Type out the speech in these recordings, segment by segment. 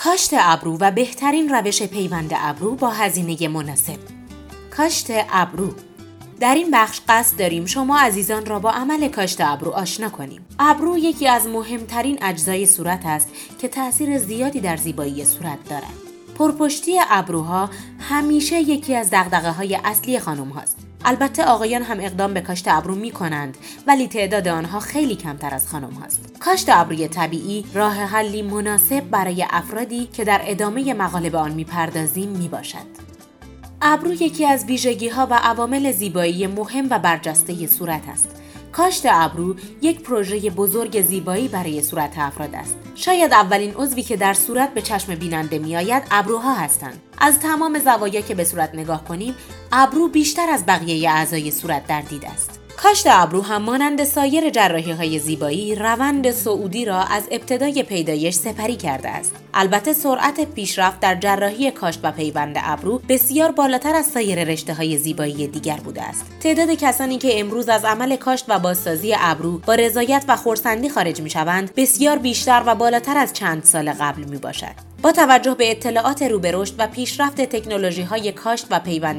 کاشت ابرو و بهترین روش پیوند ابرو با هزینه مناسب. کاشت ابرو. در این بخش قصد داریم شما عزیزان را با عمل کاشت ابرو آشنا کنیم. ابرو یکی از مهمترین اجزای صورت است که تأثیر زیادی در زیبایی صورت دارد. پرپشتی ابروها همیشه یکی از دغدغه‌های اصلی خانم هاست. البته آقایان هم اقدام به کاشت ابرو می کنند، ولی تعداد آنها خیلی کمتر از خانم هاست. کاشت ابروی طبیعی راه حلی مناسب برای افرادی که در ادامه مقاله به آن می پردازیم می باشد. ابرو یکی از ویژگی‌ها و عوامل زیبایی مهم و برجسته صورت است. کاشت ابرو یک پروژه بزرگ زیبایی برای صورت افراد است. شاید اولین عضوی که در صورت به چشم بیننده میآید ابروها هستند. از تمام زوایا که به صورت نگاه کنیم، ابرو بیشتر از بقیه اعضای صورت در دید است. کاشت ابرو هم مانند سایر جراحی‌های زیبایی روند صعودی را از ابتدای پیدایش سپری کرده است. البته سرعت پیشرفت در جراحی کاشت و پیوند ابرو بسیار بالاتر از سایر رشته‌های زیبایی دیگر بوده است. تعداد کسانی که امروز از عمل کاشت و بازسازی ابرو با رضایت و خرسندی خارج می‌شوند بسیار بیشتر و بالاتر از چند سال قبل میباشد. با توجه به اطلاعات رو به رشد و پیشرفت تکنولوژی‌های کاشت و پیوند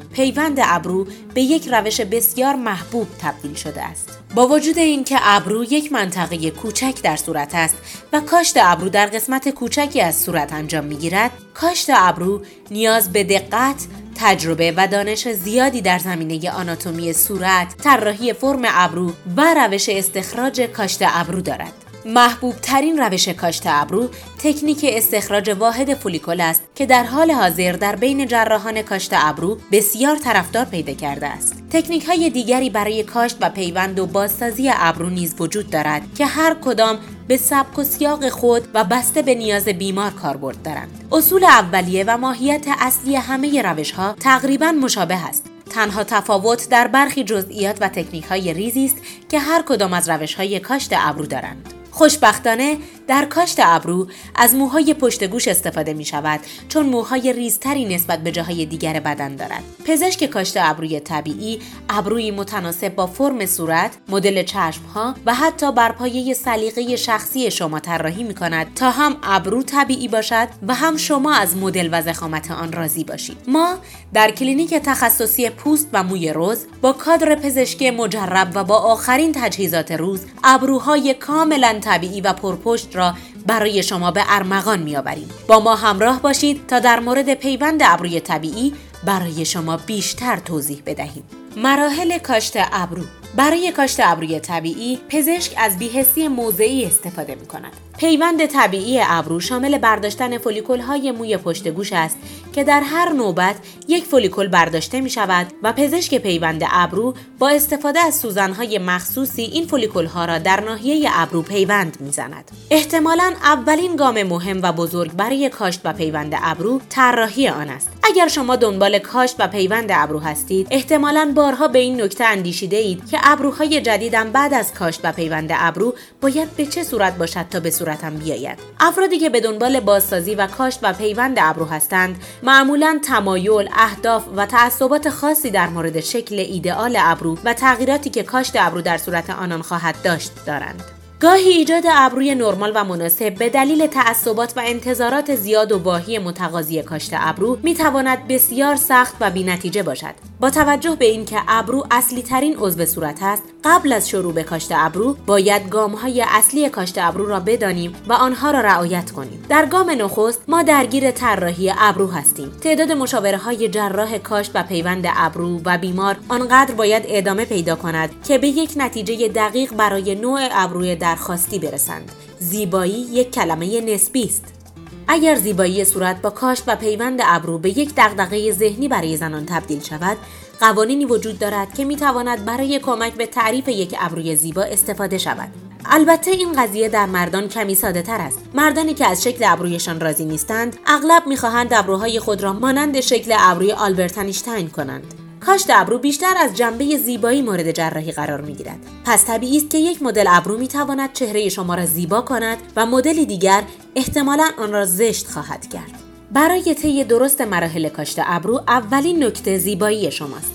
ابرو به یک روش بسیار محبوب تبدیل شده است. با وجود اینکه ابرو یک منطقه کوچک در صورت است و کاشت ابرو در قسمت کوچکی از صورت انجام می‌گیرد، کاشت ابرو نیاز به دقت، تجربه و دانش زیادی در زمینه آناتومی صورت، طراحی فرم ابرو و روش استخراج کاشت ابرو دارد. محبوب ترین روش کاشت ابرو تکنیک استخراج واحد فولیکول است که در حال حاضر در بین جراحان کاشت ابرو بسیار طرفدار پیدا کرده است. تکنیک های دیگری برای کاشت و پیوند و بازسازی ابرو نیز وجود دارد که هر کدام به سبک و سیاق خود و بسته به نیاز بیمار کاربرد دارند. اصول اولیه و ماهیت اصلی همه روش ها تقریباً مشابه است. تنها تفاوت در برخی جزئیات و تکنیک های ریزی است که هر کدام از روش های کاشت ابرو دارند. خوشبختانه در کاشت ابرو از موهای پشت گوش استفاده می شود چون موهای ریزتری نسبت به جاهای دیگر بدن دارد. پزشک کاشت ابروی طبیعی ابرویی متناسب با فرم صورت، مدل چشم‌ها و حتی بر پایه سلیقه شخصی شما طراحی می کند تا هم ابرو طبیعی باشد و هم شما از مدل و ضخامت آن راضی باشید. ما در کلینیک تخصصی پوست و موی رز با کادر پزشکی مجرب و با آخرین تجهیزات روز ابروهای کاملا طبیعی و پرپشت را برای شما به ارمغان می‌آوریم. با ما همراه باشید تا در مورد پیوند ابروی طبیعی برای شما بیشتر توضیح بدهیم. مراحل کاشت ابرو. برای کاشت ابروی طبیعی پزشک از بی‌حسی موضعی استفاده می‌کند. پیوند طبیعی ابرو شامل برداشتن فولیکول‌های موی پشت گوش است که در هر نوبت یک فولیکول برداشته می‌شود و پزشک پیوند ابرو با استفاده از سوزن‌های مخصوصی این فولیکول‌ها را در ناحیه ابرو پیوند می‌زند. احتمالاً اولین گام مهم و بزرگ برای کاشت و پیوند ابرو طراحی آن است. اگر شما دنبال کاشت و پیوند ابرو هستید، احتمالاً بارها به این نکته اندیشیده اید که ابروهای جدیدم بعد از کاشت و پیوند ابرو باید به چه صورت باشد تا به صورتم بیاید. افرادی که به دنبال بازسازی و کاشت و پیوند ابرو هستند، معمولاً تمایل، اهداف و تعصبات خاصی در مورد شکل ایدئال ابرو و تغییراتی که کاشت ابرو در صورت آنان خواهد داشت دارند. گاهی ایجاد ابروی نرمال و مناسب به دلیل تعصبات و انتظارات زیاد و واهی متقاضی کاشت ابرو میتواند بسیار سخت و بی‌نتیجه باشد. با توجه به اینکه ابرو اصلی ترین عضو صورت است، قبل از شروع به کاشت ابرو باید گام‌های اصلی کاشت ابرو را بدانیم و آنها را رعایت کنیم. در گام نخست ما درگیر طراحی ابرو هستیم. تعداد مشاوره‌های جراح کاشت و پیوند ابرو و بیمار آنقدر باید ادامه پیدا کند که به یک نتیجه دقیق برای نوع ابروی درخواستی برسند. زیبایی یک کلمه نسبی است. اگر زیبایی صورت با کاشت و پیوند ابرو به یک دغدغه ذهنی برای زنان تبدیل شود، قوانینی وجود دارد که میتواند برای کمک به تعریف یک ابروی زیبا استفاده شود. البته این قضیه در مردان کمی ساده تر است. مردانی که از شکل ابرویشان راضی نیستند، اغلب میخواهند ابروهای خود را مانند شکل ابروی آلبرت اینشتین کنند. کاشت ابرو بیشتر از جنبه زیبایی مورد جراحی قرار می‌گیرد. پس طبیعی است که یک مدل ابرو می‌تواند چهره شما را زیبا کند و مدلی دیگر احتمالاً آن را زشت خواهد کرد. برای طی درست مراحل کاشت ابرو اولین نکته زیبایی شماست.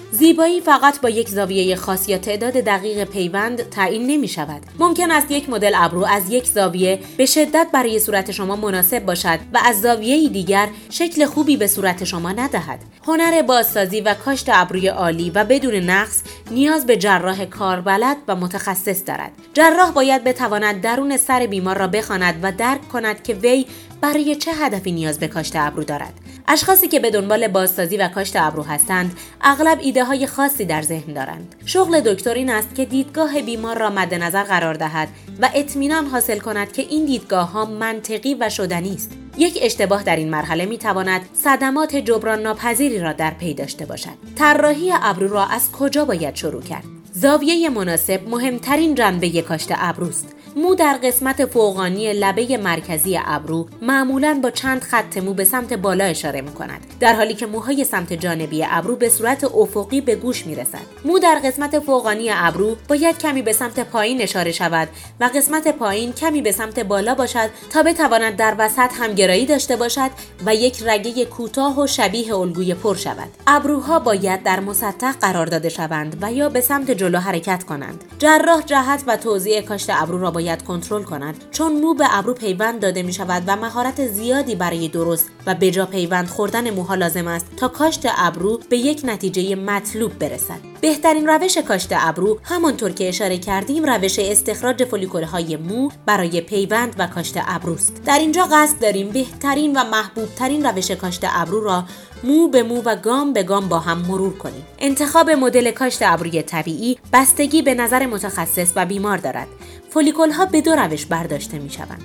زیبایی فقط با یک زاویه خاص یا تعداد دقیق پیوند تعیین نمی شود. ممکن است یک مدل ابرو از یک زاویه به شدت برای صورت شما مناسب باشد و از زاویه دیگر شکل خوبی به صورت شما ندهد. هنر بازسازی و کاشت ابروی عالی و بدون نقص نیاز به جراح کاربلد و متخصص دارد. جراح باید بتواند درون سر بیمار را بخواند و درک کند که وی برای چه هدفی نیاز به کاشت ابرو دارد. اشخاصی که به دنبال بازسازی و کاشت ابرو هستند، اغلب ایده های خاصی در ذهن دارند. شغل دکتر این است که دیدگاه بیمار را مد نظر قرار دهد و اطمینان حاصل کند که این دیدگاه ها منطقی و شدنی است. یک اشتباه در این مرحله می تواند صدمات جبران ناپذیری را در پی داشته باشد. طراحی ابرو را از کجا باید شروع کرد؟ زاویه مناسب مهمترین جنبه کاشت ابروست. مو در قسمت فوقانی لبه مرکزی ابرو معمولاً با چند خط مو به سمت بالا اشاره می‌کند، در حالی که موهای سمت جانبی ابرو به صورت افقی به گوش می‌رسد. مو در قسمت فوقانی ابرو باید کمی به سمت پایین اشاره شود و قسمت پایین کمی به سمت بالا باشد تا بتواند در وسط همگرایی داشته باشد و یک رگه کوتاه و شبیه الگوی پر شود. ابروها باید در مسطح قرار داده شوند و یا به سمت جلو حرکت کنند. جراح جهت و توزیع کاشت ابرو را باید کنترل کند، چون مو به ابرو پیوند داده می شود و مهارت زیادی برای درست و بجا پیوند خوردن موها لازم است تا کاشت ابرو به یک نتیجه مطلوب برسد. بهترین روش کاشت ابرو همانطور که اشاره کردیم روش استخراج فولیکول‌های مو برای پیوند و کاشت ابروست. در اینجا قصد داریم بهترین و محبوبترین روش کاشت ابرو را مو به مو و گام به گام با هم مرور کنیم. انتخاب مدل کاشت ابروی طبیعی بستگی به نظر متخصص و بیمار دارد. فولیکول‌ها به دو روش برداشته می‌شوند.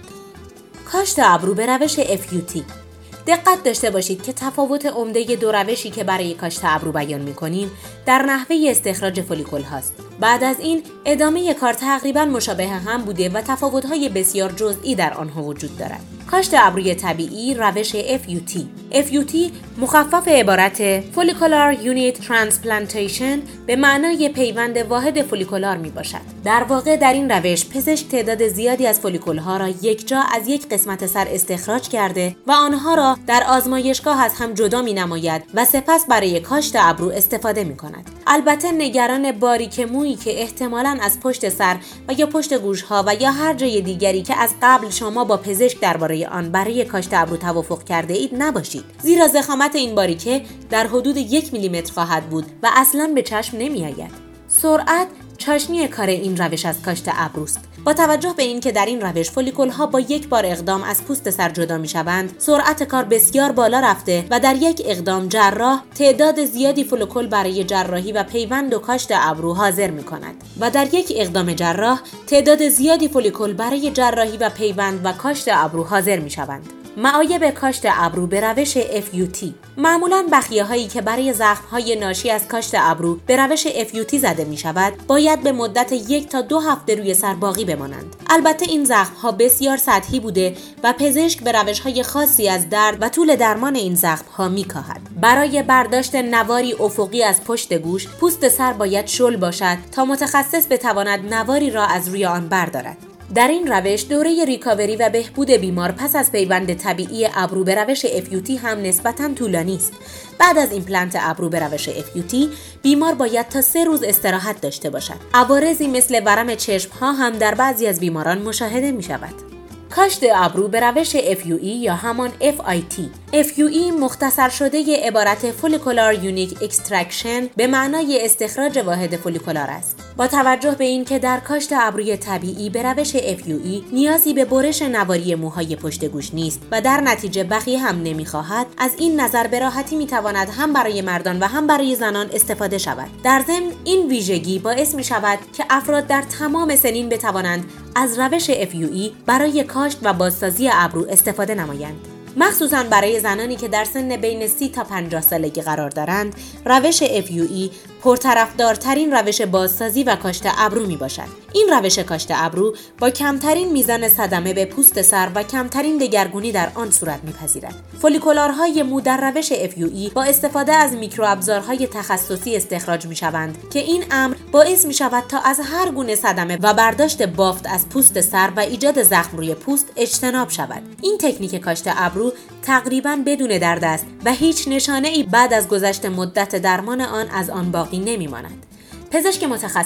کاشت ابرو به روش FUT. دقت داشته باشید که تفاوت عمده دو روشی که برای کاشت ابرو بیان می‌کنیم در نحوه استخراج فولیکول هاست. بعد از این ادامه کار تقریباً مشابه هم بوده و تفاوت‌های بسیار جزئی در آنها وجود دارد. کاشت ابروی طبیعی روش FUT. FUT مخفف عبارت Follicular Unit Transplantation به معنای پیوند واحد فولیکولار می باشد. در واقع در این روش پزشک تعداد زیادی از فولیکول‌ها را یکجا از یک قسمت سر استخراج کرده و آنها را در آزمایشگاه از هم جدا می نماید و سپس برای کاشت ابرو استفاده می کند. البته نگران باریک مویی که احتمالاً از پشت سر و یا پشت گوش‌ها و یا هر جای دیگری که از قبل شما با پزشک درباره آن برای کاشت ابرو توافق کرده اید نباشید، زیرا ضخامت این باریکه در حدود 1 میلیمتر خواهد بود و اصلاً به چشم نمی آید. سرعت چاشنی کار این روش از کاشت ابروست. با توجه به اینکه در این روش فولیکول‌ها با یک بار اقدام از پوست سر جدا می‌شوند، سرعت کار بسیار بالا رفته و در یک اقدام جراح تعداد زیادی فولیکول برای جراحی و پیوند و کاشت ابرو حاضر می‌کند و در یک اقدام جراح تعداد زیادی فولیکول برای جراحی و پیوند و کاشت ابرو حاضر می‌شوند. معایب کاشت ابرو به روش FUT. معمولاً بخیه‌هایی که برای زخم‌های ناشی از کاشت ابرو به روش FUT زده می‌شود، باید به مدت 1 تا 2 هفته روی سر باقی بمانند. البته این زخم‌ها بسیار سطحی بوده و پزشک به روش‌های خاصی از درد و طول درمان این زخم‌ها می‌کاهد. برای برداشت نواری افقی از پشت گوش، پوست سر باید شل باشد تا متخصص بتواند نواری را از روی آن بردارد. در این روش دوره ریکاوری و بهبود بیمار پس از پیوند طبیعی ابرو به روش FUT هم نسبتاً طولانی است. بعد از ایمپلنت ابرو به روش FUT بیمار باید تا 3 روز استراحت داشته باشد. عوارضی مثل ورم چشم‌ها هم در بعضی از بیماران مشاهده می شود. کاشت ابرو به روش FUE یا همان FIT. FUE مختصر شده عبارت Follicular Unique Extraction به معنای استخراج واحد فولیکولار است. با توجه به اینکه در کاشت ابروی طبیعی به روش FUE نیازی به برش نواری موهای پشت گوش نیست و در نتیجه بخیه هم نمیخواهد، از این نظر به راحتی میتواند هم برای مردان و هم برای زنان استفاده شود. در ضمن این ویژگی باعث می شود که افراد در تمام سنین بتوانند از روش FUE برای کاشت و بازسازی ابرو استفاده نمایند. مخصوصاً برای زنانی که در سن بین 30 تا 50 سالگی قرار دارند، روش FUE پرطرفدارترین روش بازسازی و کاشت ابرو می باشد. این روش کاشت ابرو با کمترین میزان صدمه به پوست سر و کمترین دگرگونی در آن صورت می‌پذیرد. فولیکولارهای مو در روش FUE با استفاده از میکروابزارهای تخصصی استخراج می‌شوند که این امر باعث می‌شود تا از هر گونه صدمه و برداشت بافت از پوست سر و ایجاد زخم روی پوست اجتناب شود. این تکنیک کاشت ابرو تقریباً بدون درد است و هیچ نشانه‌ای بعد از گذشت مدت درمان آن از آن باقی باقی نمی‌ماند. پزشک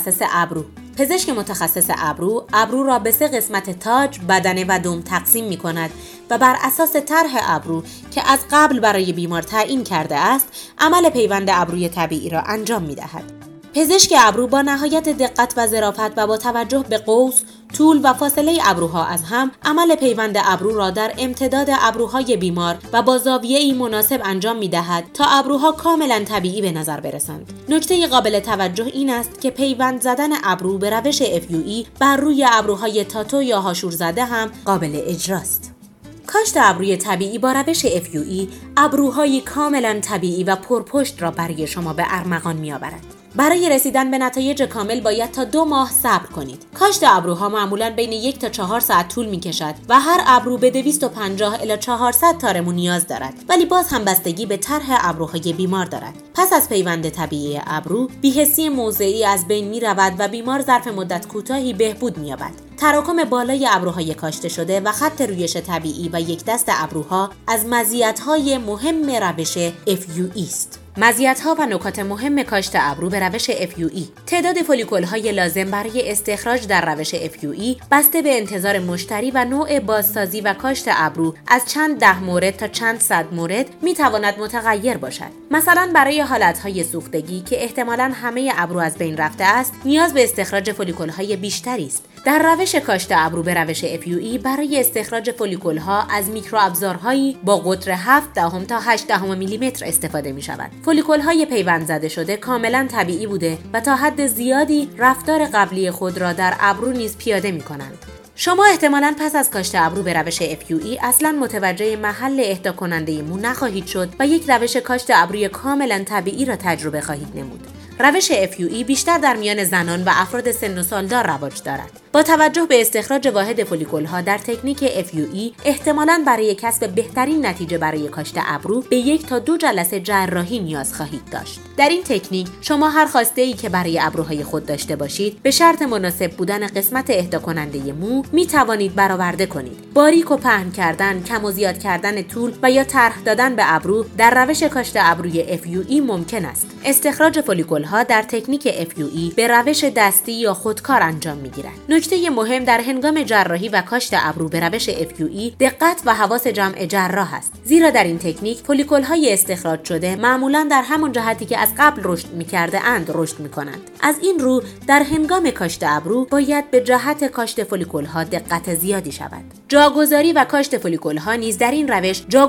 متخصص ابرو را به 3 قسمت تاج، بدنه و دم تقسیم می‌کند و بر اساس طرح ابرو که از قبل برای بیمار تعیین کرده است، عمل پیوند ابروی طبیعی را انجام می‌دهد. پزشک ابرو با نهایت دقت و ظرافت و با توجه به قوس، طول و فاصله ابروها از هم، عمل پیوند ابرو را در امتداد ابروهای بیمار و با زاویه‌ای مناسب انجام می‌دهد تا ابروها کاملاً طبیعی به نظر برسند. نکته قابل توجه این است که پیوند زدن ابرو به روش FUE بر روی ابروهای تاتو یا هاشور زده هم قابل اجراست. کاشت ابروی طبیعی با روش FUE ابروهای کاملاً طبیعی و پرپشت را برای شما به ارمغان می‌آورد. برای رسیدن به نتایج کامل باید تا 2 ماه صبر کنید. کاشت ابروها معمولاً بین 1 تا 4 ساعت طول می‌کشد و هر ابرو به 250 الی 400 تارمو نیاز دارد، ولی باز هم بستگی به طرح ابروهای بیمار دارد. پس از پیوند طبیعی ابرو، بی‌حسی موضعی از بین می‌رود و بیمار ظرف مدت کوتاهی بهبود می‌یابد. تراکم بالای ابروهای کاشته شده و خط رویش طبیعی و یک دست ابروها از مزیت‌های مهم روش FUE است. مزیت‌ها و نکات مهم کاشت ابرو به روش FUE: تعداد فولیکول‌های لازم برای استخراج در روش FUE بسته به انتظار مشتری و نوع بازسازی و کاشت ابرو از چند 10 مورد تا چند صد مورد می‌تواند متغیر باشد. مثلا برای حالت‌های سوختگی که احتمالاً همه ابرو از بین رفته است، نیاز به استخراج فولیکول‌های بیشتری است. در روش کاشت ابرو به روش FUE برای استخراج فولیکول‌ها از میکروابزارهایی با قطر 7 دهم تا 8 دهم میلیمتر استفاده می‌شود. فولیکول‌های پیوند زده شده کاملاً طبیعی بوده و تا حد زیادی رفتار قبلی خود را در ابرو نیز پیاده می‌کنند. شما احتمالاً پس از کاشت ابرو به روش FUE اصلاً متوجه محل اهدا کننده مو نخواهید شد و یک روش کاشت ابروی کاملاً طبیعی را تجربه خواهید نمود. روش FUE بیشتر در میان زنان و افراد سن و سالدار رواج دارد. با توجه به استخراج واحد فولیکول‌ها در تکنیک FUE، احتمالاً برای کسب بهترین نتیجه برای کاشت ابرو به 1 تا 2 جلسه جراحی نیاز خواهید داشت. در این تکنیک شما هر خواسته‌ای که برای ابروهای خود داشته باشید، به شرط مناسب بودن قسمت اهدا کننده مو می توانید برآورده کنید. باریک و پهن کردن، کم و زیاد کردن طول و یا طرح دادن به ابرو در روش کاشت ابروی FUE ممکن است. استخراج فولیکول‌ها در تکنیک FUE به روش دستی یا خودکار انجام می‌گیرد. نکته مهم در هنگام جراحی و کاشت ابرو به روش FUE دقت و حواس جمع جراح است، زیرا در این تکنیک فولیکول‌های استخراج شده معمولاً در همان جهتی که از قبل رشد می‌کرده اند رشد می‌کنند. از این رو در هنگام کاشت ابرو باید به جهت کاشت فولیکول‌ها دقت زیادی شود. جاگذاری و کاشت فولیکول‌ها نیز در این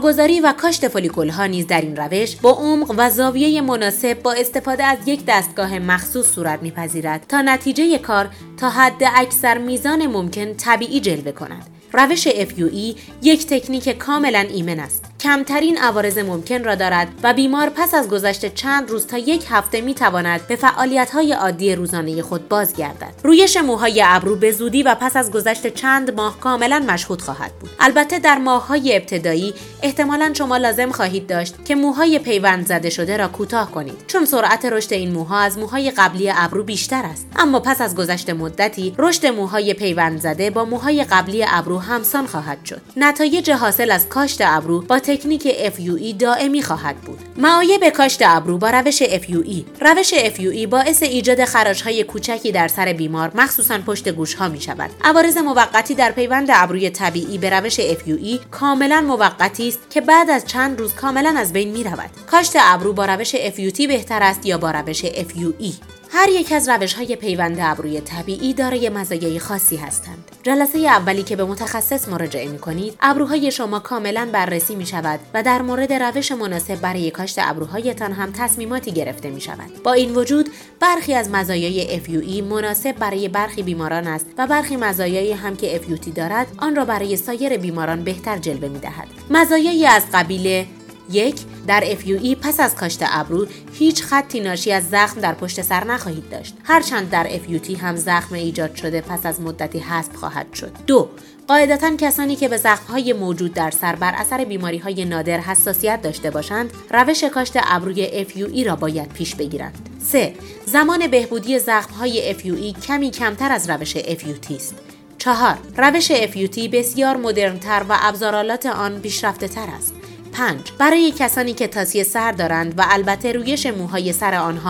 روش با عمق و زاویه مناسب با استفاده از یک دستگاه مخصوص صورت می‌پذیرد تا نتیجه کار تا حد اکثر میزان ممکن طبیعی جلوه کند. روش FUE یک تکنیک کاملا ایمن است. کمترین عوارض ممکن را دارد و بیمار پس از گذشت چند روز تا 1 هفته میتواند به فعالیت‌های عادی روزانه خود بازگردد. رویش موهای ابرو به زودی و پس از گذشت چند ماه کاملا مشهود خواهد بود. البته در ماه‌های ابتدایی احتمالاً شما لازم خواهید داشت که موهای پیوند زده شده را کوتاه کنید، چون سرعت رشد این موها از موهای قبلی ابرو بیشتر است. اما پس از گذشت مدتی رشد موهای پیوند زده با موهای قبلی ابرو همسان خواهد شد. نتایج حاصل از کاشت ابرو با تکنیک FUE دائمی خواهد بود. معایب کاشت ابرو با روش FUE. روش FUE باعث ایجاد خراش‌های کوچکی در سر بیمار، مخصوصاً پشت گوش‌ها می‌شود. عوارض موقتی در پیوند ابروی طبیعی به روش FUE کاملاً موقتی است که بعد از چند روز کاملاً از بین می‌رود. کاشت ابرو با روش FUT بهتر است یا با روش FUE؟ هر یک از روش‌های پیوند ابروی طبیعی دارای مزایای خاصی هستند. جلسه اولی که به متخصص مراجعه می‌کنید، ابروهای شما کاملاً بررسی می‌شود و در مورد روش مناسب برای کاشت ابروهایتان هم تصمیماتی گرفته می‌شود. با این وجود، برخی از مزایای FUE مناسب برای برخی بیماران است و برخی مزایایی هم که FUT دارد، آن را برای سایر بیماران بهتر جلوه می‌دهد. مزایایی از قبیل 1. در FUE پس از کاشت ابرو هیچ خطی ناشی از زخم در پشت سر نخواهید داشت، هرچند در FUT هم زخم ایجاد شده پس از مدتی حذف خواهد شد. 2. قاعدتاً کسانی که به زخم‌های موجود در سر بر اثر بیماری‌های نادر حساسیت داشته باشند، روش کاشت ابروی FUE را باید پیش بگیرند. 3. زمان بهبودی زخم‌های FUE کمی کمتر از روش FUT است. 4. روش FUT بسیار مدرن‌تر و ابزارالات آن پیشرفته‌تر است. 5. برای کسانی که تاسی سر دارند و البته رویش موهای سر آنها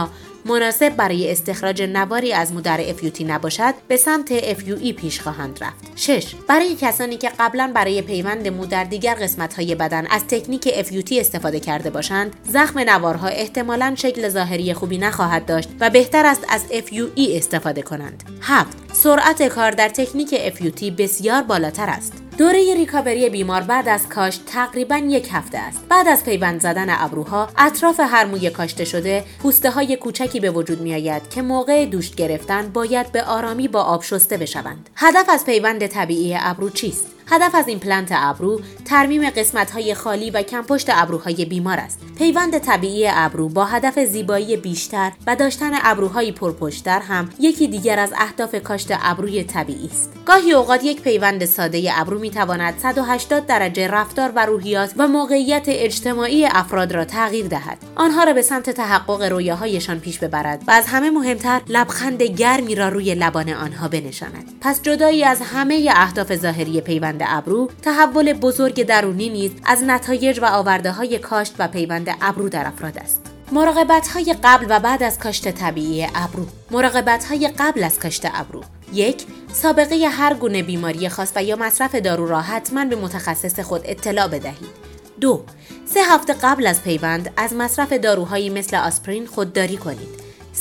مناسب برای استخراج نواری از مو در FUT نباشد به سمت FUE پیش خواهند رفت. 6. برای کسانی که قبلا برای پیوند مو در دیگر قسمت‌های بدن از تکنیک FUT استفاده کرده باشند، زخم نوارها احتمالاً شکل ظاهری خوبی نخواهد داشت و بهتر است از FUE استفاده کنند. 7. سرعت کار در تکنیک FUT بسیار بالاتر است. دوره ریکاوری بیمار بعد از کاشت تقریباً 1 هفته است. بعد از پیوند زدن ابروها، اطراف هر موی کاشته شده پوسته‌های کوچکی به وجود می‌آید که موقع دوش گرفتن باید به آرامی با آب شسته بشوند. هدف از پیوند طبیعی ابرو چیست؟ هدف از ایمپلنت ابرو ترمیم قسمت‌های خالی و کمپشت ابروهای بیمار است. پیوند طبیعی ابرو با هدف زیبایی بیشتر و داشتن ابروهای پرپشت‌تر هم یکی دیگر از اهداف کاشت ابروی طبیعی است. گاهی اوقات یک پیوند ساده ابرو می‌تواند 180 درجه رفتار و روحیات و موقعیت اجتماعی افراد را تغییر دهد. آنها را به سمت تحقق رویاهایشان پیش ببرد و از همه مهمتر لبخند گرمی را روی لبان آنها بنشاند. پس جدایی از همه اهداف ظاهری پیوند ابرو، تحول بزرگ درونی نیز از نتایج و آورده‌های کاشت و پیوند ابرو در افراد است. مراقبت‌های قبل و بعد از کاشت طبیعی ابرو. مراقبت‌های قبل از کاشت ابرو: 1. سابقه هر گونه بیماری خاص و یا مصرف دارو را حتما به متخصص خود اطلاع بدهید. 2. 3 هفته قبل از پیوند از مصرف داروهایی مثل آسپرین خودداری کنید.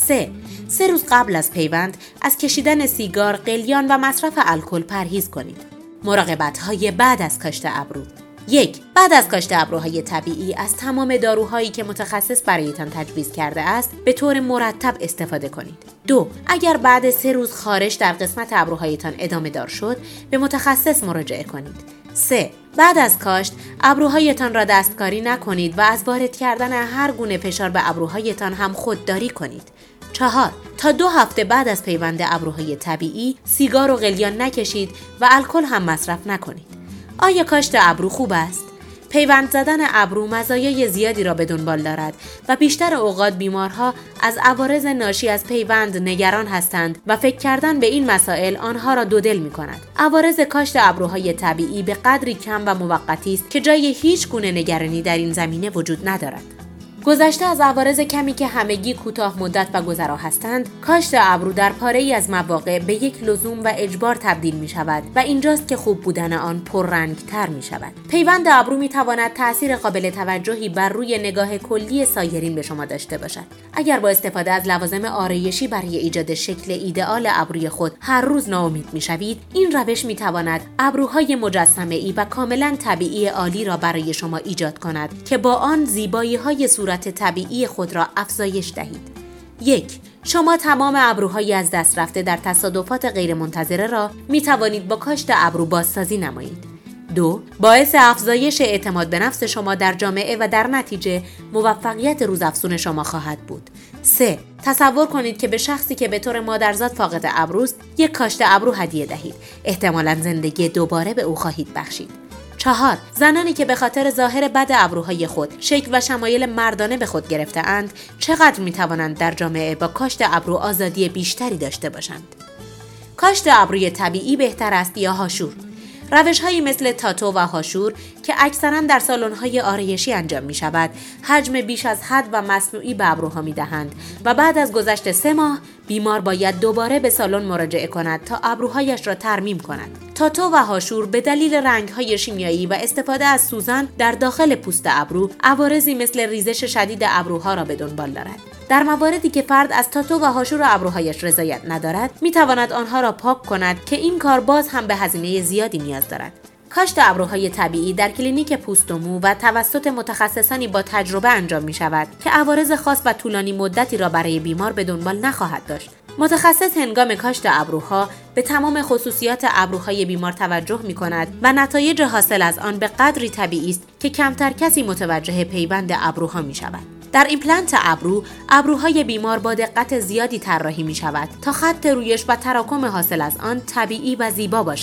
3 روز قبل از پیوند از کشیدن سیگار، قلیان و مصرف الکل پرهیز کنید. مراقبت‌های بعد از کاشت ابرو: 1. بعد از کاشت ابروهای طبیعی از تمام داروهایی که متخصص برایتان تجویز کرده است به طور مرتب استفاده کنید. 2. اگر بعد 3 روز خارش در قسمت ابروهایتان ادامه دار شد، به متخصص مراجعه کنید. 3. بعد از کاشت ابروهایتان را دستکاری نکنید و از وارد کردن هر گونه فشار به ابروهایتان هم خودداری کنید. 4. تا 2 هفته بعد از پیوند ابروهای طبیعی سیگار و قلیان نکشید و الکل هم مصرف نکنید. آیا کاشت ابرو خوب است؟ پیوند زدن ابرو مزایای زیادی را به دنبال دارد و بیشتر اوقات بیمارها از عوارض ناشی از پیوند نگران هستند و فکر کردن به این مسائل آنها را دودل می کند. عوارض کاشت ابروهای طبیعی به قدری کم و موقتی است که جای هیچ گونه نگرانی در این زمینه وجود ندارد. گذشته از عوارض کمی که همگی کوتاه مدت و گذرا هستند، کاشت ابرو در پاره‌ای از مواقع به یک لزوم و اجبار تبدیل می شود و اینجاست که خوب بودن آن پررنگ‌تر می شود. پیوند ابرو می تواند تأثیر قابل توجهی بر روی نگاه کلی سایرین به شما داشته باشد. اگر با استفاده از لوازم آرایشی برای ایجاد شکل ایدئال ابروی خود هر روز ناامید می شوید، این روش می تواند ابروهای مجسمه‌ای و کاملا طبیعی عالی را برای شما ایجاد کند که با آن زیبایی‌های صورت طبیعی خود را افزایش دهید. 1. شما تمام ابروهای از دست رفته در تصادفات غیرمنتظره را می توانید با کاشت ابرو بازسازی نمایید. 2. باعث افزایش اعتماد به نفس شما در جامعه و در نتیجه موفقیت روزافزون شما خواهد بود. 3. تصور کنید که به شخصی که به طور مادرزاد فاقد ابروست یک کاشت ابرو هدیه دهید. احتمالاً زندگی دوباره به او خواهید بخشید. 4. زنانی که به خاطر ظاهر بد ابروهای خود شکل و شمایل مردانه به خود گرفته اند چقدر می توانند در جامعه با کاشت ابرو آزادی بیشتری داشته باشند؟ کاشت ابروی طبیعی بهتر است یا هاشور؟ روش‌هایی مثل تاتو و هاشور که اکثراً در سالن‌های آرایشی انجام می‌شود، حجم بیش از حد و مصنوعی به ابروها می‌دهند و بعد از گذشت 3 ماه بیمار باید دوباره به سالن مراجعه کند تا ابروهایش را ترمیم کند. تاتو و هاشور به دلیل رنگ‌های شیمیایی و استفاده از سوزن در داخل پوست ابرو، عوارضی مثل ریزش شدید ابروها را به دنبال دارد. در مواردی که فرد از تاتو و هاشور ابروهایش رضایت ندارد، می‌تواند آنها را پاک کند که این کار باز هم به هزینه زیادی نیاز دارد. کاشت ابروهای طبیعی در کلینیک پوست و مو و توسط متخصصانی با تجربه انجام می‌شود که عوارض خاص و طولانی مدتی را برای بیمار به دنبال نخواهد داشت. متخصص هنگام کاشت ابروها به تمام خصوصیات ابروهای بیمار توجه می‌کند و نتایج حاصل از آن به قدری طبیعی است که کمتر کسی متوجه پیوند ابروها می‌شود. در ایمپلنت ابرو، ابروهای بیمار با دقت زیادی طراحی می‌شود تا خط رویش و تراکم حاصل از آن طبیعی و زیبا باشد.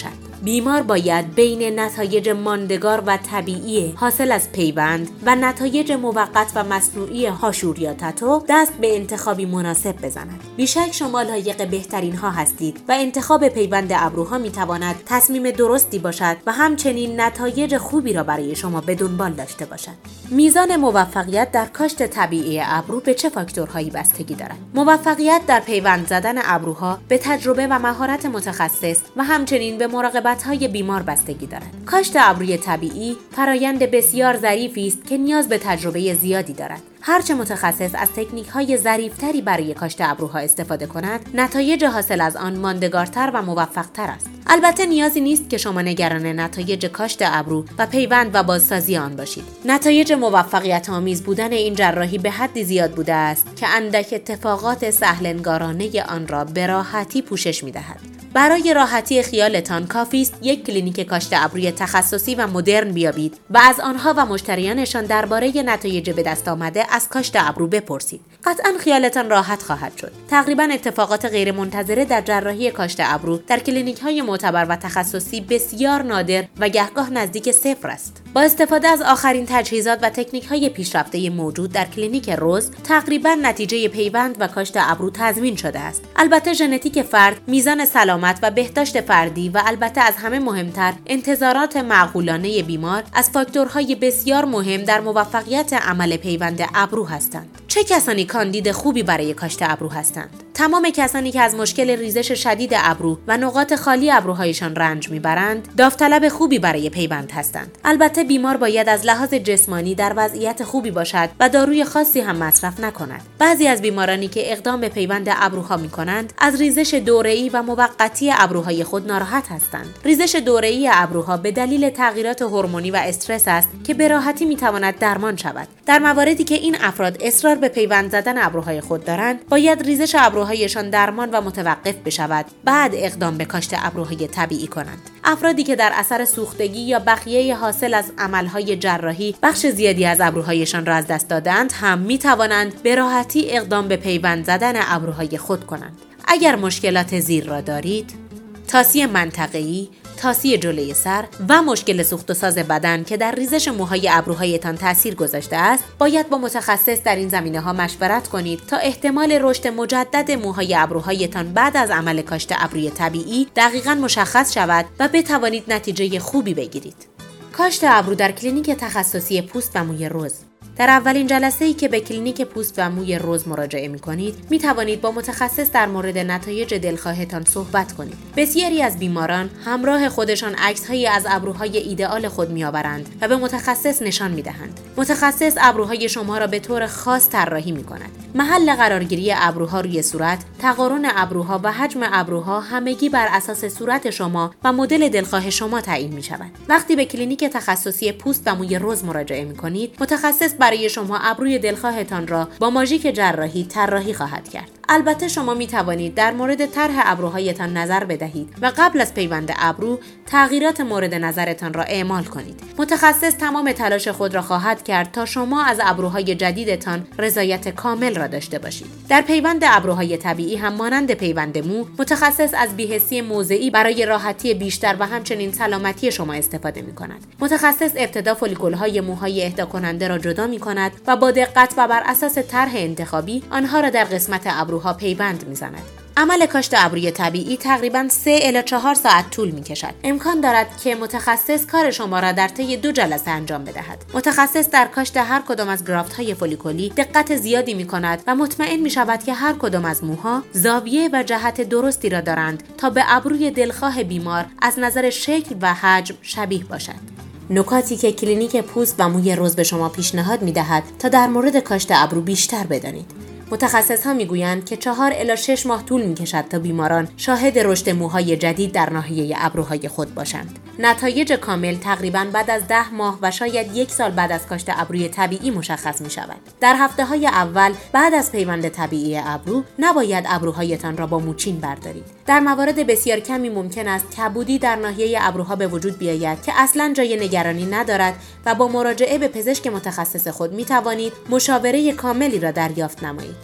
بیمار باید بین نتایج ماندگار و طبیعی حاصل از پیوند و نتایج موقت و مصنوعی هاشور یا تتو دست به انتخابی مناسب بزند. بیشک شما لایق بهترین ها هستید و انتخاب پیوند ابروها میتواند تصمیم درستی باشد و همچنین نتایج خوبی را برای شما به دنبال داشته باشد. میزان موفقیت در کاشت طبیعی ابرو به چه فاکتورهایی بستگی دارد؟ موفقیت در پیوند زدن ابروها به تجربه و مهارت متخصص و همچنین به مراقبت‌های بیمار بستگی دارد. کاشت ابروی طبیعی فرایند بسیار ظریفی است که نیاز به تجربه زیادی دارد. هرچه متخصص از تکنیک‌های ظریف‌تری برای کاشت ابروها استفاده کند، نتایج حاصل از آن ماندگارتر و موفق‌تر است. البته نیازی نیست که شما نگران نتایج کاشت ابرو و پیوند و بازسازی آن باشید. نتایج موفقیت آمیز بودن این جراحی به حدی زیاد بوده است که اندک اتفاقات سهل‌انگارانه آن را به راحتی پوشش می‌دهد. برای راحتی خیالتان کافی است یک کلینیک کاشت ابروی تخصصی و مدرن بیابید و از آنها و مشتریانشان درباره نتایج به دست آمده از کاشت ابرو بپرسید. قطعاً خیالتان راحت خواهد شد. تقریباً اتفاقات غیرمنتظره در جراحی کاشت ابرو در کلینیک‌های معتبر و تخصصی بسیار نادر و گهگاه نزدیک صفر است. با استفاده از آخرین تجهیزات و تکنیک‌های پیشرفته موجود در کلینیک روز، تقریباً نتیجه پیوند و کاشت ابرو تضمین شده است. البته ژنتیک فرد، میزان سلامت و بهداشت فردی و البته از همه مهمتر انتظارات معقولانه بیمار از فاکتورهای بسیار مهم در موفقیت عمل پیوند ابرو هستند. چه کسانی کاندید خوبی برای کاشت ابرو هستند؟ تمام کسانی که از مشکل ریزش شدید ابرو و نقاط خالی ابروهایشان رنج میبرند، داوطلب خوبی برای پیوند هستند. البته بیمار باید از لحاظ جسمانی در وضعیت خوبی باشد و داروی خاصی هم مصرف نکند. بعضی از بیمارانی که اقدام به پیوند ابروها میکنند، از ریزش دوره‌ای و موقتی ابروهای خود ناراحت هستند. ریزش دوره‌ای ابروها به دلیل تغییرات هورمونی و استرس است که به راحتی میتواند درمان شود. در مواردی که این افراد اصرار به پیوند زدن ابروهای خود دارند، باید ریزش ابروهایشان درمان و متوقف بشود، بعد اقدام به کاشت ابروهای طبیعی کنند. افرادی که در اثر سوختگی یا بقیه حاصل از عملهای جراحی بخش زیادی از ابروهایشان را از دست دادند، هم میتوانند به راحتی اقدام به پیوند زدن ابروهای خود کنند. اگر مشکلات زیر را دارید، تاسی منطقه‌ای، تاسی جلوی سر و مشکل سوخت و ساز بدن که در ریزش موهای ابروهایتان تاثیر گذاشته است، باید با متخصص در این زمینه‌ها مشورت کنید تا احتمال رشد مجدد موهای ابروهایتان بعد از عمل کاشت ابروی طبیعی دقیقاً مشخص شود و بتوانید نتیجه خوبی بگیرید. کاشت ابرو در کلینیک تخصصی پوست و موی رز. در اولین جلسه‌ای که به کلینیک پوست و موی رز مراجعه می‌کنید، می‌توانید با متخصص در مورد نتایج دلخواهتان صحبت کنید. بسیاری از بیماران همراه خودشان عکس‌هایی از ابروهای ایدئال خود می‌آورند و به متخصص نشان می‌دهند. متخصص ابروهای شما را به طور خاص طراحی می‌کند. محل قرارگیری ابروها روی صورت، تقارن ابروها و حجم ابروها همگی بر اساس صورت شما و مدل دلخواه شما تعیین می‌شود. وقتی به کلینیک تخصصی پوست و موی رز مراجعه می‌کنید، متخصص برای شما ابروی دلخواهتان را با ماژیک جراحی طراحی خواهد کرد. البته شما می توانید در مورد طرح ابروهایتان نظر بدهید و قبل از پیوند ابرو تغییرات مورد نظرتان را اعمال کنید. متخصص تمام تلاش خود را خواهد کرد تا شما از ابروهای جدیدتان رضایت کامل را داشته باشید. در پیوند ابروهای طبیعی هم مانند پیوند مو، متخصص از بی‌حسی موضعی برای راحتی بیشتر و همچنین سلامتی شما استفاده می کند. متخصص ابتدا فولیکول‌های موهای اهدا کننده را جدا می کند و با دقت و بر اساس طرح انتخابی آنها را در قسمت ابروها پیوند می‌زند. عمل کاشت ابروی طبیعی تقریباً 3 الی 4 ساعت طول می‌کشد. امکان دارد که متخصص کار شما را در طی 2 جلسه انجام بدهد. متخصص در کاشت هر کدام از گرافت‌های فولیکولی دقت زیادی می‌کند و مطمئن می‌شود که هر کدام از موها زاویه و جهت درستی را دارند تا به ابروی دلخواه بیمار از نظر شکل و حجم شبیه باشد. نکاتی که کلینیک پوست و موی رز به شما پیشنهاد می‌دهد تا در مورد کاشت ابرو بیشتر بدانید. متخصص‌ها میگویند که 4 الی 6 ماه طول می‌کشد تا بیماران شاهد رشد موهای جدید در ناحیه ابروهای خود باشند. نتایج کامل تقریباً بعد از 10 ماه و شاید 1 سال بعد از کاشت ابروی طبیعی مشخص می‌شود. در هفته‌های اول بعد از پیوند طبیعی ابرو نباید ابروهایتان را با موچین بردارید. در موارد بسیار کمی ممکن است کبودی در ناحیه ابروها به وجود بیاید که اصلاً جای نگرانی ندارد و با مراجعه به پزشک متخصص خود می‌توانید مشاوره کاملی را دریافت نمایید.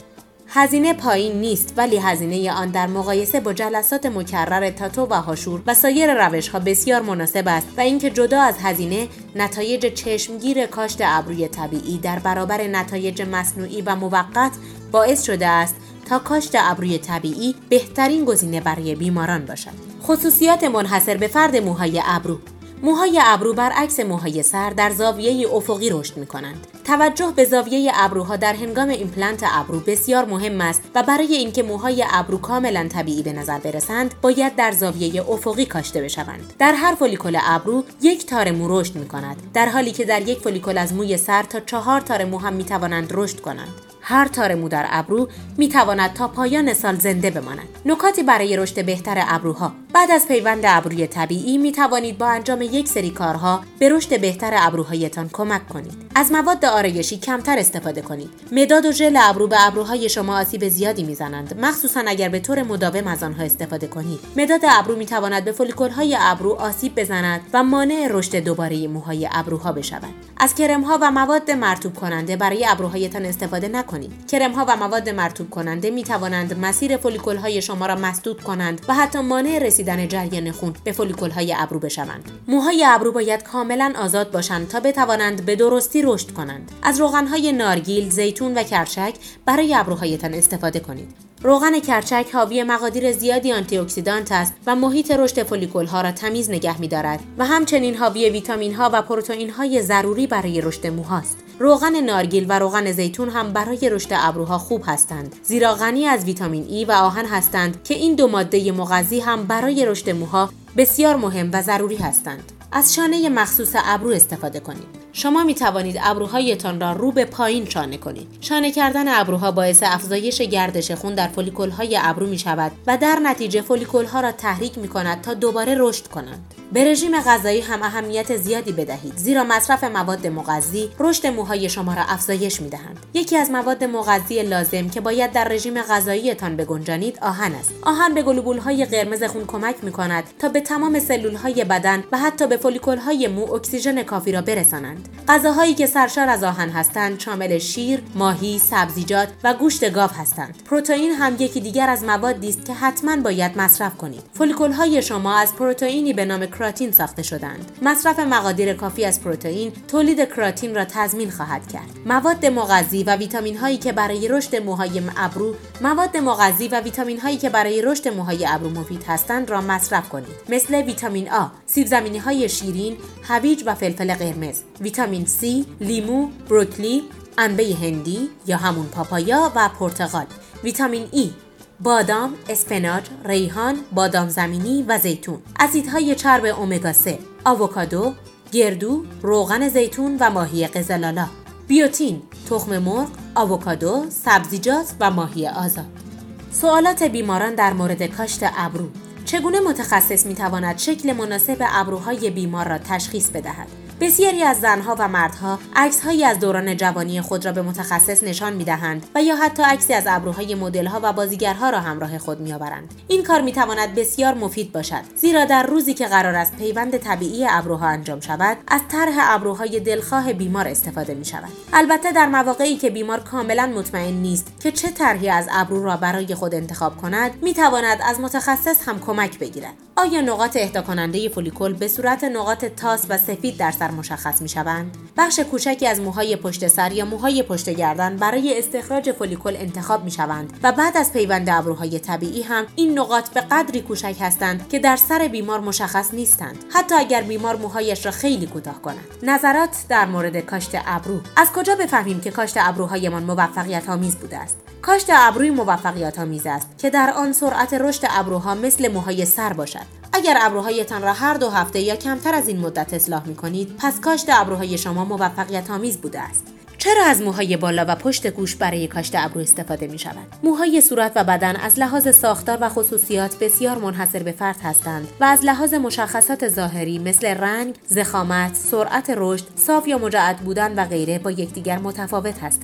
هزینه پایین نیست، ولی هزینه آن در مقایسه با جلسات مکرر تاتو و هاشور و سایر روش‌ها بسیار مناسب است و اینکه جدا از هزینه، نتایج چشمگیر کاشت ابروی طبیعی در برابر نتایج مصنوعی و موقت باعث شده است تا کاشت ابروی طبیعی بهترین گزینه برای بیماران باشد. خصوصیات منحصر به فرد موهای ابرو. موهای ابرو برعکس موهای سر در زاویه افقی رشد می‌کنند. توجه به زاویه ابروها در هنگام ایمپلنت ابرو بسیار مهم است و برای اینکه موهای ابرو کاملا طبیعی به نظر برسند، باید در زاویه افقی کاشته بشوند. در هر فولیکول ابرو یک تار مو رشد می‌کند، در حالی که در یک فولیکول از موی سر تا 4 تار مو هم می‌توانند رشد کنند. هر تار مو در ابرو می‌تواند تا پایان سال زنده بماند. نکاتی برای رشد بهتر ابروها. بعد از پیوند ابروی طبیعی می‌توانید با انجام یک سری کارها به رشد بهتر ابروهایتان کمک کنید. از مواد آرایشی کمتر استفاده کنید. مداد و ژل ابرو به ابروهای شما آسیب زیادی می‌زنند، مخصوصاً اگر به طور مداوم از آنها استفاده کنید. مداد ابرو می‌تواند به فولیکول‌های ابرو آسیب بزند و مانع رشد دوباره موهای ابروها بشود. از کرم‌ها و مواد مرطوب کننده برای ابروهایتان استفاده نکنید. کرم‌ها و مواد مرطوب کننده می‌توانند مسیر فولیکول‌های شما را مسدود کنند و حتی مانع رسیدن جریان خون به فولیکول‌های ابرو بشوند. موهای ابرو باید کاملاً آزاد باشند تا بتوانند به درستی رشد کنند. از روغن‌های نارگیل، زیتون و کرچک برای ابروهایتان استفاده کنید. روغن کرچک حاوی مقادیر زیادی آنتی اکسیدانت است و محیط رشد فولیکول‌ها را تمیز نگه می‌دارد و همچنین حاوی ویتامین‌ها و پروتئین‌های ضروری برای رشد موهاست. روغن نارگیل و روغن زیتون هم برای رشد ابروها خوب هستند، زیرا غنی از ویتامین ای و آهن هستند که این دو ماده مغذی هم برای رشد موها بسیار مهم و ضروری هستند. از شانه مخصوص ابرو استفاده کنید. شما می توانید ابروهایتان را رو به پایین شانه کنید. شانه کردن ابروها باعث افزایش گردش خون در فولیکول‌های ابرو می شود و در نتیجه فولیکول‌ها را تحریک می کند تا دوباره رشد کنند. به رژیم غذایی هم اهمیت زیادی بدهید، زیرا مصرف مواد مغذی رشد موهای شما را افزایش می دهند. یکی از مواد مغذی لازم که باید در رژیم غذاییتان بگنجانید آهن است. آهن به گلوبول‌های قرمز خون کمک می کند تا به تمام سلول‌های بدن و حتی به فولیکول‌های مو اکسیژن کافی را برسانند. غذاهایی که سرشار از آهن هستند شامل شیر، ماهی، سبزیجات و گوشت گاو هستند. پروتئین هم یکی دیگر از موادی است که حتما باید مصرف کنید. فولیکول‌های شما از پروتئینی به نام کراتین ساخته شده‌اند. مصرف مقادیر کافی از پروتئین تولید کراتین را تضمین خواهد کرد. مواد مغذی و ویتامین‌هایی که برای رشد موهای ابرو مفید هستند را مصرف کنید، مثل ویتامین آ، سیب زمینی‌های شیرین، هویج و فلفل قرمز، ویتامین سی، لیمو، بروکلی، انبه هندی یا همون پاپایا و پرتقال، ویتامین ای، بادام، اسپناج، ریحان، بادام زمینی و زیتون، اسیدهای چرب امگا 3، آووکادو، گردو، روغن زیتون و ماهی قزلالا، بیوتین، تخم مرغ، آووکادو، سبزیجات و ماهی آزاد. سوالات بیماران در مورد کاشت ابرو. چگونه متخصص می‌تواند شکل مناسب ابروهای بیمار را تشخیص بدهد؟ بسیاری از زنها و مردها عکس‌هایی از دوران جوانی خود را به متخصص نشان می‌دهند و یا حتی عکسی از ابروهای مدل‌ها و بازیگرها را همراه خود می‌آورند. این کار می‌تواند بسیار مفید باشد، زیرا در روزی که قرار است پیوند طبیعی ابروها انجام شود، از طرح ابروهای دلخواه بیمار استفاده می‌شود. البته در مواقعی که بیمار کاملاً مطمئن نیست که چه طرحی از ابرو را برای خود انتخاب کند، می‌تواند از متخصص هم کمک بگیرد. آیا نقاط اهدا کننده فولیکول به صورت نقاط تاس و سفید در سر مشخص می‌شوند؟ بخش کوچکی از موهای پشت سر یا موهای پشت گردن برای استخراج فولیکول انتخاب می‌شوند و بعد از پیوند ابروهای طبیعی هم این نقاط به قدری کوچک هستند که در سر بیمار مشخص نیستند، حتی اگر بیمار موهایش را خیلی کوتاه کند. نظرات در مورد کاشت ابرو. از کجا بفهمیم که کاشت ابروهایمان موفقیت‌آمیز بوده است؟ کاشت ابروی موفقیت‌آمیز است که در آن سرعت رشد ابروها مثل موهای سر باشد. اگر ابروهایتان را هر 2 هفته یا کمتر از این مدت اصلاح می‌کنید، پس کاشت ابروهای شما موفقیت‌آمیز بوده است. چرا از موهای بالا و پشت گوش برای کاشت ابرو استفاده می‌شود؟ موهای صورت و بدن از لحاظ ساختار و خصوصیات بسیار منحصر به فرد هستند و از لحاظ مشخصات ظاهری مثل رنگ، ضخامت، سرعت رشد، صاف یا مجعد بودن و غیره با یکدیگر متفاوت هستند.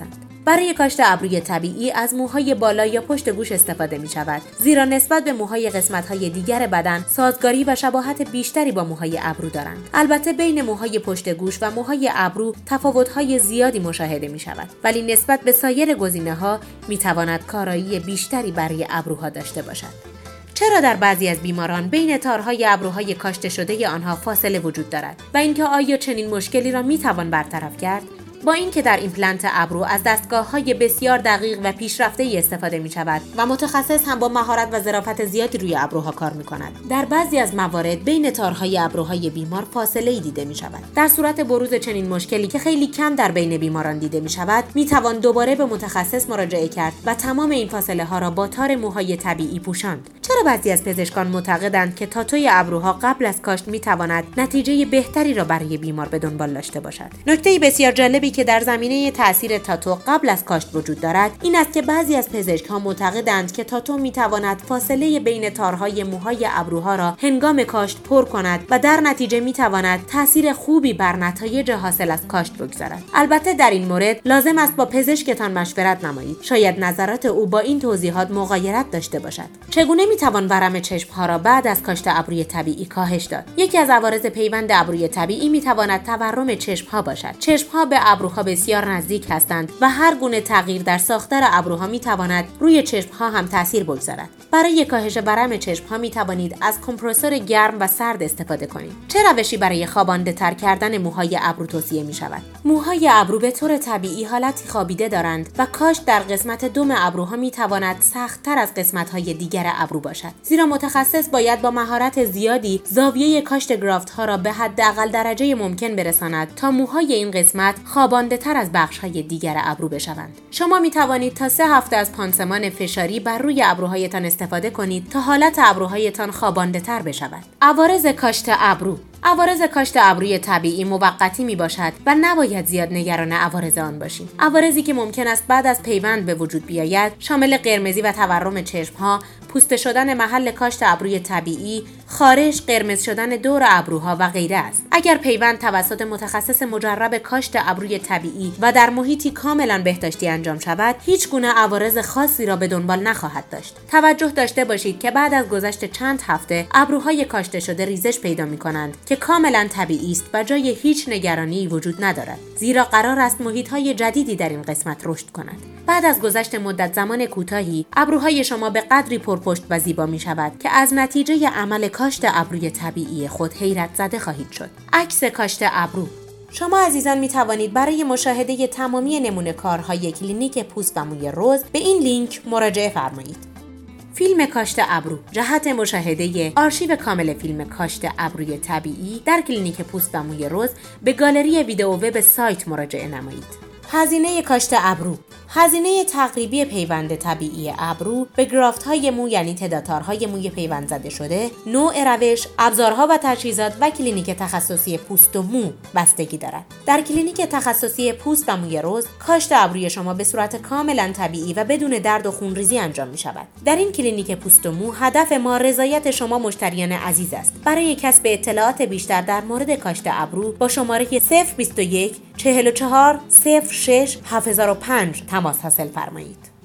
برای کاشت ابروی طبیعی از موهای بالا یا پشت گوش استفاده می شود، زیرا نسبت به موهای قسمت‌های دیگر بدن سازگاری و شباهت بیشتری با موهای ابرو دارند. البته بین موهای پشت گوش و موهای ابرو تفاوت‌های زیادی مشاهده می شود، ولی نسبت به سایر گزینه‌ها می تواند کارایی بیشتری برای ابروها داشته باشد. چرا در بعضی از بیماران بین تارهای ابروهای کاشته شده آنها فاصله وجود دارد و اینکه آیا چنین مشکلی را می توان برطرف کرد؟ با اینکه در ایمپلنت ابرو از دستگاه‌های بسیار دقیق و پیشرفته‌ای استفاده می‌شود و متخصص هم با مهارت و ظرافت زیادی روی ابروها کار می‌کند، در بعضی از موارد بین تارهای ابروهای بیمار فاصله‌ای دیده می‌شود. در صورت بروز چنین مشکلی که خیلی کم در بین بیماران دیده می‌شود، می‌توان دوباره به متخصص مراجعه کرد و تمام این فاصله‌ها را با تار موهای طبیعی پوشاند. چرا بعضی از پزشکان معتقدند که تاتوی ابروها قبل از کاشت می‌تواند نتیجه بهتری را برای بیمار به دنبال داشته باشد؟ نکته بسیار جالبی که در زمینه تأثیر تاتو قبل از کاشت وجود دارد این است که بعضی از پزشک‌ها معتقدند که تاتو می‌تواند فاصله بین تارهای موهای ابروها را هنگام کاشت پر کند و در نتیجه می‌تواند تأثیر خوبی بر نتایج حاصل از کاشت بگذارد. البته در این مورد لازم است با پزشکتان مشورت نمایید. شاید نظرات او با این توضیحات مغایرت داشته باشد. چگونه می‌توان ورم چشم‌ها را بعد از کاشت ابروی طبیعی کاهش داد؟ یکی از عوارض پیوند ابروی طبیعی می‌تواند تورم چشم‌ها باشد. چشم‌ها به ابروها بسیار نزدیک هستند و هر گونه تغییر در ساختار ابروها می‌تواند روی چشم‌ها هم تأثیر بگذارد. برای کاهش ورم چشم‌ها می‌توانید از کمپرسور گرم و سرد استفاده کنید. چه روشی برای خوابانده‌تر کردن موهای ابرو توصیه می‌شود؟ موهای ابرو به طور طبیعی حالتی خوابیده دارند و کاشت در قسمت دم ابروها می‌تواند سخت‌تر از قسمت‌های دیگر ابرو باشد، زیرا متخصص باید با مهارت زیادی زاویه کاشت گرافت‌ها را به حداقل درجه ممکن برساند تا موهای این قسمت خوابانده‌تر از بخش‌های دیگر ابرو بشوند. شما می‌توانید تا 3 هفته از پانسمان فشاری بر روی ابروهایتان استفاده کنید تا حالت ابروهایتان خوابانده‌تر بشود. عوارض کاشت ابرو. عوارض کاشت ابروی طبیعی موقتی می باشد و نباید زیاد نگران عوارض آن باشیم. عوارضی که ممکن است بعد از پیوند به وجود بیاید شامل قرمزی و تورم چشم‌ها، پوسته شدن محل کاشت ابروی طبیعی، خارش، قرمز شدن دور ابروها و غیره است. اگر پیوند توسط متخصص مجرب کاشت ابروی طبیعی و در محیطی کاملا بهداشتی انجام شود، هیچ گونه عوارض خاصی را به دنبال نخواهد داشت. توجه داشته باشید که بعد از گذشت چند هفته ابروهای کاشته شده ریزش پیدا می‌کنند که کاملا طبیعی است و جای هیچ نگرانی وجود ندارد، زیرا قرار است محیط‌های جدیدی در این قسمت رشد کند. بعد از گذشت مدت زمان کوتاهی ابروهای شما به قدری پرپشت و زیبا می‌شود که از نتیجه عمل کاشت ابروی طبیعی خود حیرت زده خواهید شد. عکس کاشت ابرو. شما عزیزان می توانید برای مشاهده تمامی نمونه کارهای کلینیک پوست و موی رز به این لینک مراجعه فرمایید. فیلم کاشت ابرو. جهت مشاهده آرشیو کامل فیلم کاشت ابروی طبیعی در کلینیک پوست و موی رز به گالری ویدئو وب سایت مراجعه نمایید. هزینه کاشت ابرو. هزینه تقریبی پیوند طبیعی ابرو به گرافت‌های مو یعنی تعدادتارهای موی پیوند زده شده، نوع روش، ابزارها و تجهیزات و کلینیک تخصصی پوست و مو بستگی دارد. در کلینیک تخصصی پوست و موی رز، کاشت ابروی شما به صورت کاملا طبیعی و بدون درد و خونریزی انجام می شود. در این کلینیک پوست و مو هدف ما رضایت شما مشتریان عزیز است. برای کسب اطلاعات بیشتر در مورد کاشت ابرو با شماره 021 44 06 7005 تماس حاصل فرمایید.